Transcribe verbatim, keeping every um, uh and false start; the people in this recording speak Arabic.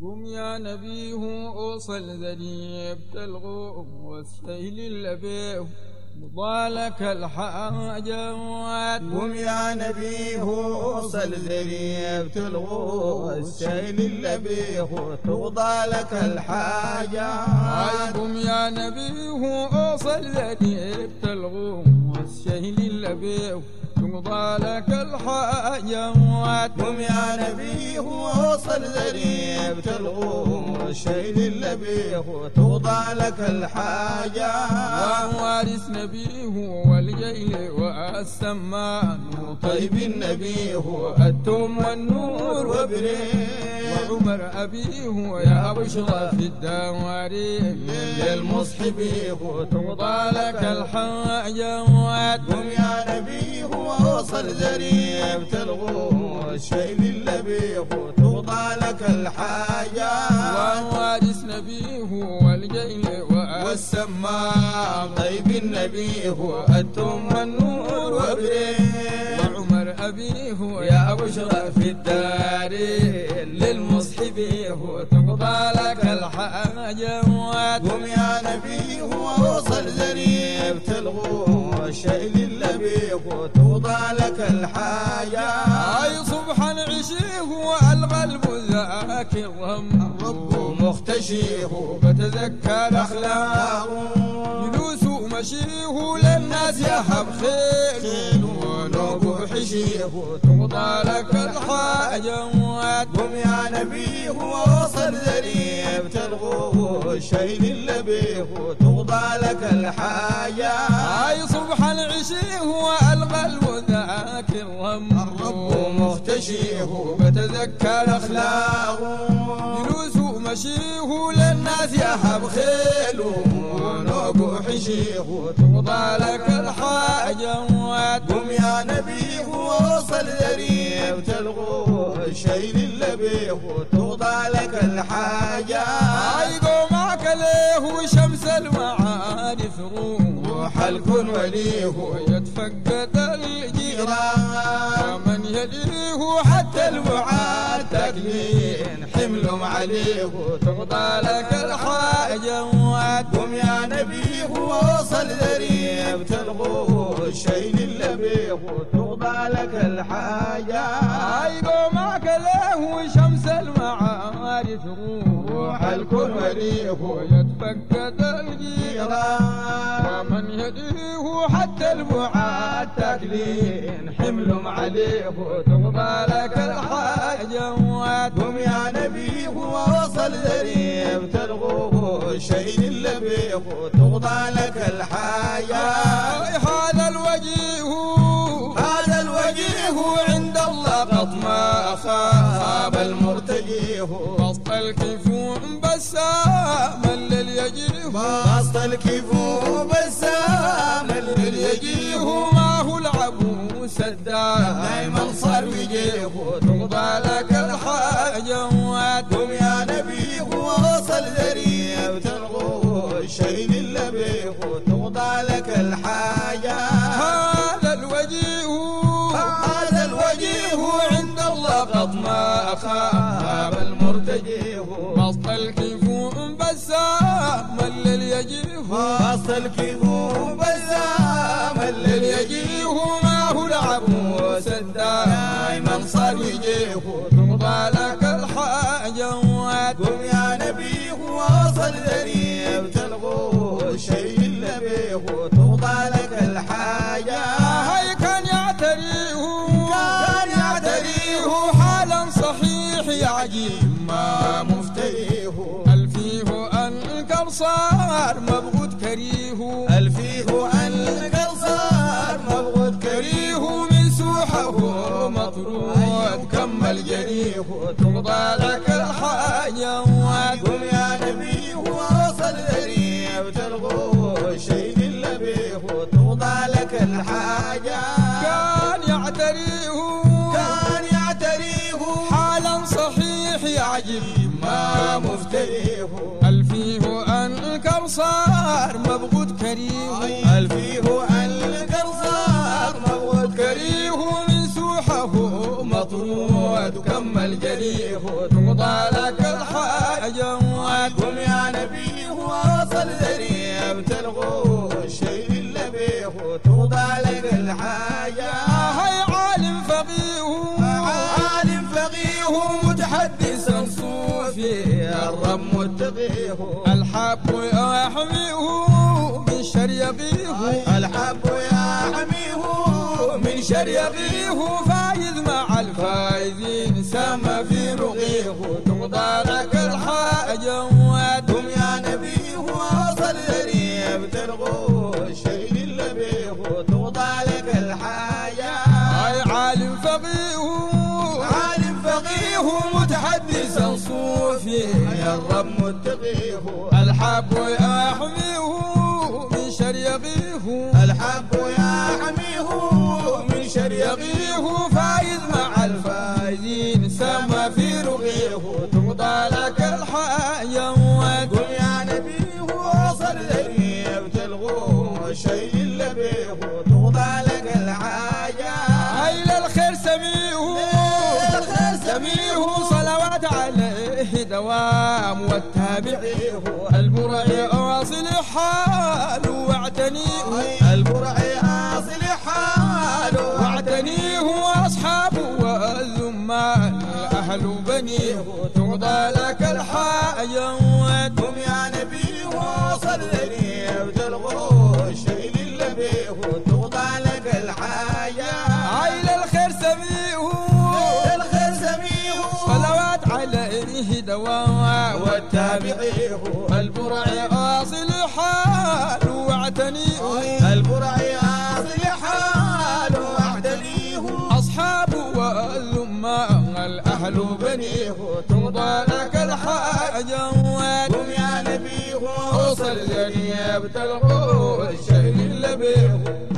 قم يا نبيه أوصل ذريب تلغو والسيل اللبيه مضالك الحاجات. قم يا نبيه أوصل ذريب تلغو والسيل اللبيه تغضالك الحاجات. قم يا نبيه أوصل ذريب تلغو والسيل اللبيه تقضى لك الحاجات. قم يا نبيه وصل ذريب تلغو الشيل اللبيه تقضى لك الحاجات. ووارث نبيه والجيل والسمان طيب النبيه التم والنور وبريه وعمر أبيه يا بشرى في الدواري للمصحبيه تقضى لك الحاجات. قم يا نبيه وصل ذريب تلغو الشيل اللبيه تقضى لك الحاجات. ووارث نبيه والجيل والسماء طيب النبيه التم والنور وبريه وعمر أبيه يا بشرى في الدار للمصحبيه تقضى لك الحاجات. قم يا نبيه ووصل ذريب تلغو الشيل اللبيه تقضى لك الحاجات. أي صبحا عشيه والقلب ذاكر الرب مختشيه بتذكر أخلاقه جلوس ومشيه للناس يهب خيل ونوب حشيه تقضى لك الحاجات. قم يا نبيه ووصل ذريب تلغو الشيل اللبيه تقضى لك الحاجات. أي صبحا عشيه والقلب ذاكر الرب مختشيه بتذكر أخلاقه جلوس ومشيه للناس يهب خيل ونوب حشيه تقضى لك الحاجات. قم يا نبيه ووصل ذريب تلغو الشيل اللبيه تقضى لك الحاجات. أي قومك ليه شمس المعارف روح الكون وليه يتفقد الجيران ومن يليه حتى الوعاد تكلين حملهم عليه تقضى لك الحاجات. قم يا نبيه ووصل ذريب تلغو الشيل اللبيه تقضى لك الحاجات. أي قومك له شمس المعارف روح الكون وليه يتفقد الجيران ومن يديه حتى البعاد تكلين حملهم عليه تقضى لك الحاجات. قم يا نبيه ووصل ذريب تلغو الشيل اللبيه تقضى لك الحاجات. هذا الوجيه هذا الوجيه عند الله قط ما خاب المرتجيه بسط الكفوم بسام لليجيه بسط الكفوم بسام لليجيه ما هو العبوس الدار دايما صار وجيه تقضى لك الحاجات. قم يا نبيه ووصل ذريب تلغو الشيل اللبيه تقضى لك الحاجات. هذا الوجيه هذا الوجيه عند الله قد ما خاب المرتجيه بسط الكفوم بسام لليجيه بسط الكفوم بسام لليجيه ما هو العبوس الدار دايما صار وجيه تقضى لك الحاجات. قم يا نبيه ووصل ذريب تلغو الشيل اللبيه تقضى لك الحاجات. هاي كان يعتريه كان يعتريه حالا صحيح يعجيب ما مفتريه الفيه أنكر صار مبغوض كريه الفيه أنكر صار مبغوض كريه من سوحه مطرود كمل جريه تقضى لك الحاجات. قم يا نبيه ووصل ذريب تلغو الشيل اللبيه تقضى لك الحاجات. كان يعتريه كان يعتريه حالا صحيح يعجب ما مفتريه الفيه أنكر صار مبغوض كريه الفيه أنكر صار مبغوض كريه من سوحه مطرود كمل جريه تقضى لك الحاجات. الرب متقيه الحب يحميه من شر يقيه الحب يا حميه من شر يقيه فايز مع الفايزين سما في رقيه تقضى لك الحاجات قم يا نبيه وصل ذريب تلغوا الشيء اللي بيه تقضى لك الحاجات اي عالم فقيه عالم فقيه متحدث صوفي يا الرب متقيه الحب يحميه من شر يقيه الحب يا حميه من شر يقيه فايز مع الفايزين سما في رقيه تقضى لك الحاجات قل يا نبيه وصل ذريب تلغوا الشيء اللي بيه تقضى لك الحاجات اي للخير سميه الخير سميه صلوات عليه دوام والتابعيه البرع واصل حاله واعتنيه البرع اصل حاله واعتنيه واصحابه والزمان اهل بنيه تقضى لك الحاجات قم يا نبي وصل ذريب تلغوا الشيء اللي بيه تقضى لك الحاجات عيل الخير سميه الخير سميه صلوات عليه دوام والتابعيه البرع اصل حاله واعتنيه البرع اصل حاله واعتنيه اصحابه والزمان الاهل بنيه تقضى لك الحاجات قم يا نبي وصل ذريب تلغوا الشيء اللي بيه